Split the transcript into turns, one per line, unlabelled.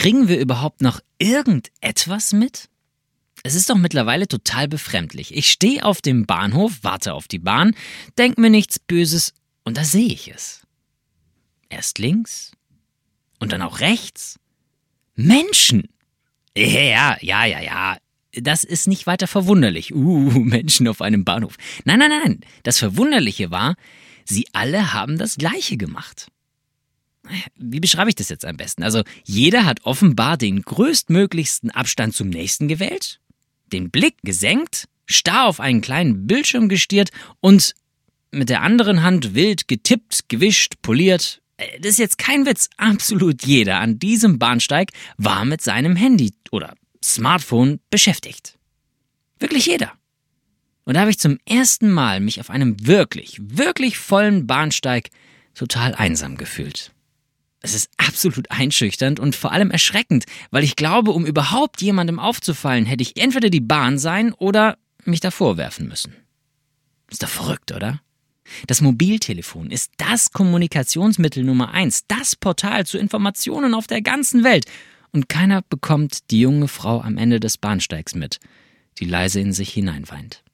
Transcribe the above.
Kriegen wir überhaupt noch irgendetwas mit? Es ist doch mittlerweile total befremdlich. Ich stehe auf dem Bahnhof, warte auf die Bahn, denk mir nichts Böses und da sehe ich es. Erst links und dann auch rechts. Menschen! Ja. Das ist nicht weiter verwunderlich. Menschen auf einem Bahnhof. Nein. Das Verwunderliche war, sie alle haben das Gleiche gemacht. Wie beschreibe ich das jetzt am besten? Also, jeder hat offenbar den größtmöglichsten Abstand zum Nächsten gewählt, den Blick gesenkt, starr auf einen kleinen Bildschirm gestiert und mit der anderen Hand wild getippt, gewischt, poliert. Das ist jetzt kein Witz. Absolut jeder an diesem Bahnsteig war mit seinem Handy oder Smartphone beschäftigt. Wirklich jeder. Und da habe ich zum ersten Mal mich auf einem wirklich vollen Bahnsteig total einsam gefühlt. Es ist absolut einschüchternd und vor allem erschreckend, weil ich glaube, um überhaupt jemandem aufzufallen, hätte ich entweder die Bahn sein oder mich davor werfen müssen. Ist doch verrückt, oder? Das Mobiltelefon ist das Kommunikationsmittel Nummer 1, das Portal zu Informationen auf der ganzen Welt. Und keiner bekommt die junge Frau am Ende des Bahnsteigs mit, die leise in sich hineinweint.